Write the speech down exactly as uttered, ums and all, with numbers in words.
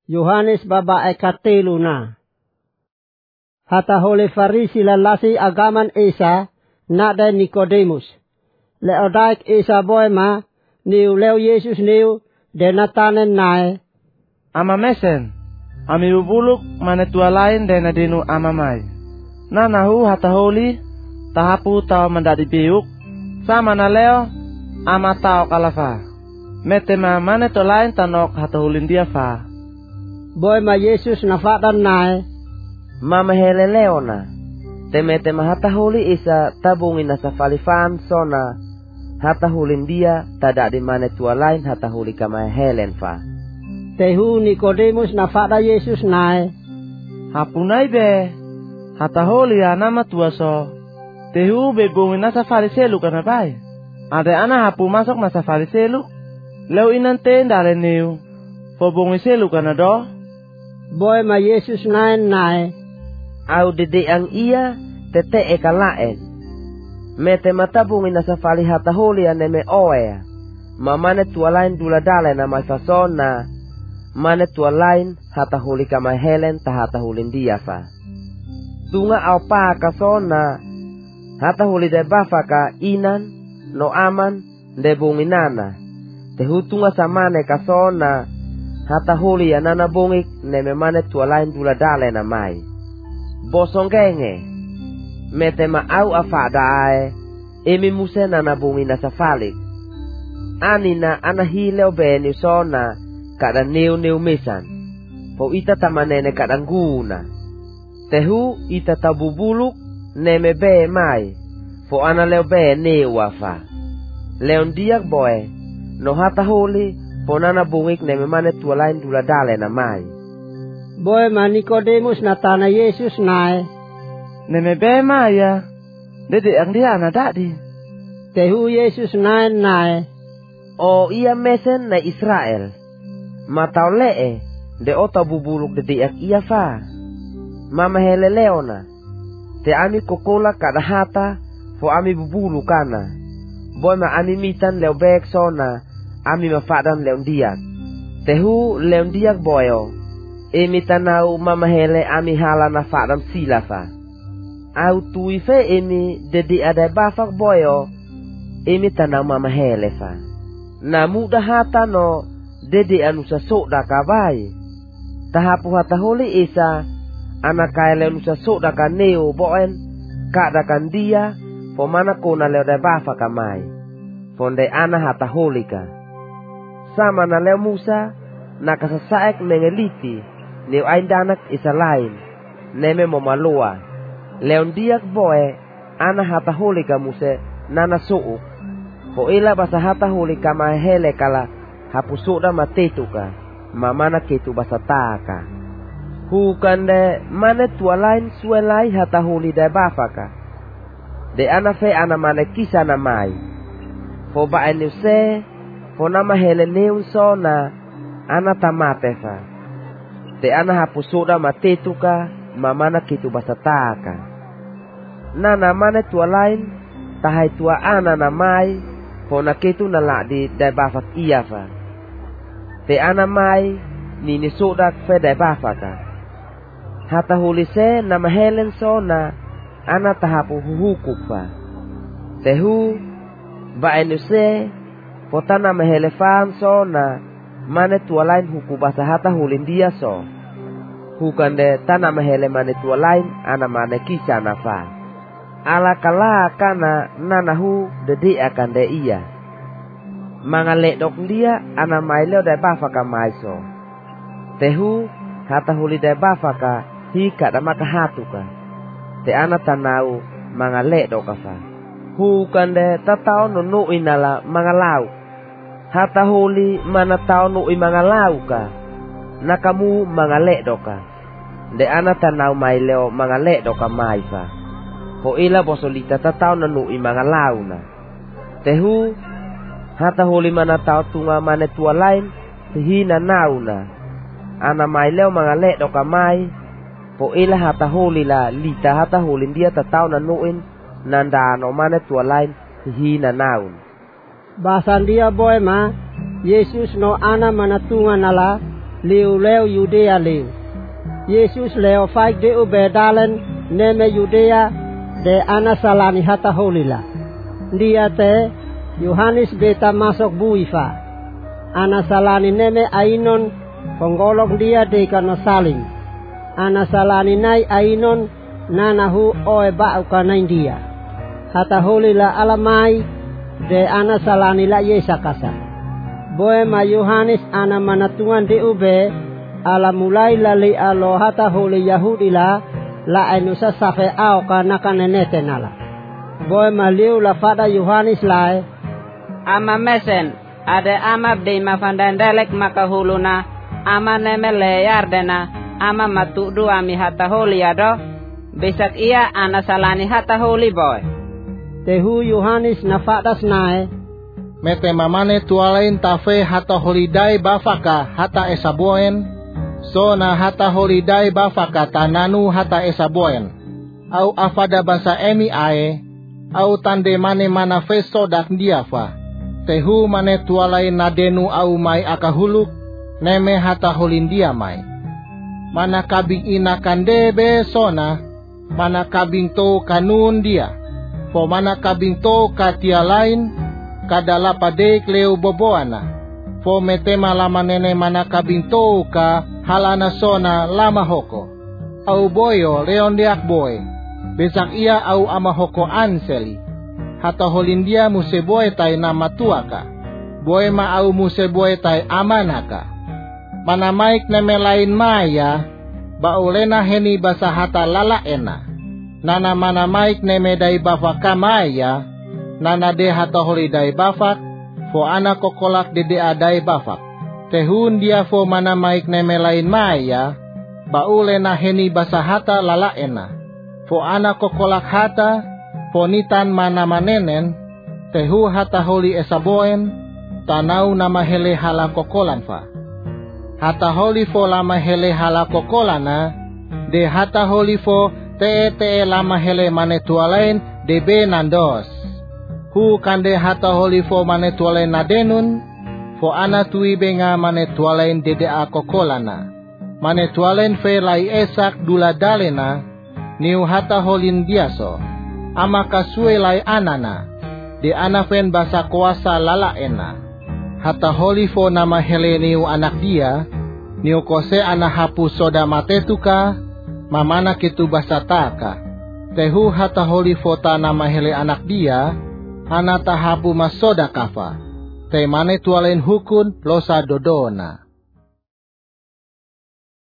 Yohanes baba ekatelu na. Hata hole Farisi lalasi agaman Esa nada Nikodemus. Leo daik Esa boy ma niu leo Yesus niu denatanen nae. Ama mesen, ami bubuluk mana tua lain dena denu ama mai. Na nahu hata holi tahapu tau mendadi biuk sama na leo ama tau kalafa. Metema mana to lain tanok hata holin dia fa. Boy ma Yesus nafatan nae. Mama hele leona. Temete hata holi isa tabungin na sa falifam sona hata hulin dia tada di mana tua lain hata huli kama helen fa. Tehu Nikodemus nafada Yesus nae. Hapunai be hata holi anama tua so. Tehu be bungin na sa fariselu kana bai. Ada ana hapu masuk na sa fariselu. Leo inante ndare niu. Po bungin selu kana do. Boy ma Yesus nae nae. Au dede ang iya tete e kalaen. Mete matabungin na sa fali hata holi aneme oea. Mamane tua lain dula dale na mai fasona. Mane tua lain hata holi kamai helen ta hata holin dia fa. Tunga au pa kasona. Hata holi de bafa ka inan no aman de bunginana. Tehutunga samane kasona. Hata holi anana bungik neme mane tua lain dula dale na mai. Bosong genge. Mete ma au afada ae. Emi muse na nabungi na safalik. Anina anahileo beni sona. Kada neu neu mesan. Po ita tamanene kada nguna. Tehu ita tabubuluk. Neme be mai. Po ana leo be neu wafa. Leon diak boe. No hata holi. Po nana bungik neme mane tua lain dula dale na mai. Boy ma Nikodemus natana Yesus nae. Neme be maya. Dede ang dia na dadi. Tehu Yesus nae nae. O iya mesen na Israel. Matau lee. De ota bubuluk dede ang iya fa. Mama hele leona. Te ami kokola kada hata. Fo ami bubulu kana. Boy ma ami mitan leo bek sona. Ami mafadan leon diak. Tehu leon diak boyo. Emi tanau mama hele ami hala na fadam sila fa. Au tui fe emi dedi ada bafak boyo. Emi tanau mama hele fa. Na muda hata no dedi anu sa soda kabai. Tahapu hata holi isa. Anak kaile anu sa soda ka neo boen. Kada kan dia. Pomana kona leo da bafak kamai. Fonde ana hata holi ka. Sama na leo Musa. Nakasasaek nengeliti. Neu ain danak isa lain. Neme momalua. Leon diak boe. Ana hata holi ka muse. Nana suuk. Ho ila basa hata holi ka mahele kala. Hapu soda matetu ka. Mamana ketu basa taka. Hukande mane tua lain suelai hata holi da bafaka. De ana fe ana mane kisa na mai. Ho ba enu se. Ho nama hele neun sona. Ana tamate fa. Te ana hapu soda matetu ka. Mamana kitu basa taka. Nana mane tua lain. Tahai tua ana na mai. Pona kitu na ladi dai bafak iya fa. Te ana mai. Nini soda fe dai bafaka. Hata huli se nama helen sona. Ana tahapu huhukuk fa. Tehu. Ba enu se. Pota nama hele fam sona. Mane tua lain huku basa hata hulin dia so. Hukande tana mahele mane tua lain ana mane kisah nafa. Ala kala kana nanahu dedi akan de iya. Mangale dok dia ana maileo dai bafaka maiso. Tehu hata huli dai bafaka hika da maka hatuka. Te ana tanau mangale dokafa. Hukande tatao nunu inala mangalau. Hata holi mana tau nu imanga lauka. Nakamu mangale doka. De ana tanau mai leo mangale doka mai fa. Ho ila bosolita tatau na nu imanga launa. Tehu. Hata holi mana tau tunga mane tua lain. Hihina nauna. Ana mai leo mangale doka mai. Ho ila hata holi la lita hata holi dia tatau na nuin. Nanda no mane tua lain. Hihina naun. Basan dia boy ma Yesus no ana manatunga nala liu leo Yudea liu. Yesus leo faik de ubedalen neme Yudea de anasalani hata holila. Dia te Yohanes beta masuk buifa. Anasalani neme ainon penggolok dia de kana saling. Anasalani nai ainon nanahu oe ba'u kana dia. Hata holila alamai de anasalani la Yesa kasa. Boe ma Yohanes ana manatuan de ube ala mulai lali alo hata holi Yahudi la la enusa safe au kana kanenete nala. Boe ma liu la fada Yohanes lai ama mesen ade ama de mafandandelek makahuluna ama neme leyardena ama matudu ami hata holi ado besak ia anasalani hata holi boy. Tehu Yohanes na fadas nae mete mamane tualain tafe hata holidai bafaka hata esaboen so na hata holidai bafaka tananu hata esaboen au afada basa emi ae au tande mane mana fe sodak diafa tehu mane tualain nadenu au mai akahuluk neme hata holindia mai mana kabing ina kandebe sona mana kabing to kanun dia po mana kabing to katia lain kadala padek leu boboana fo metema lama nene mana kabinto ka halana sona lama hoko au boyo leon diak boy besak ia au ama hoko anseli hata holindia museboy tai nama tuaka boy ma au museboy tai amanaka mana maik neme lain maya ba ulena heni basa hata lala ena nana mana maik neme dai bafaka maya nana de hata holidai bafak fo ana kokolak dede adai bafak tehun dia fo mana maik neme lain maya baule na heni basa hata lala ena fo ana kokolak hata fo nitan mana manenen tehu hata holi esaboen tanau nama hele hala kokolan fa hata holi fo lama hele hala kokolana de hata holi fo te te lama hele mane tualain de be nandos hu kande hata holi fo mane tualain nadenun fo ana tui benga mane tualain dede a kokolana mane tualain fe lai esak dula dalena niu hata holin biaso ama kasue lai anana de ana fen basa kuasa lala ena hata holi fo nama hele niu anak dia niu kose ana hapu soda matetuka mamana kitu basa taka tehu hata holi fo ta nama hele anak dia ana tahapu masoda kafa te mane tualain hukun losa dodona.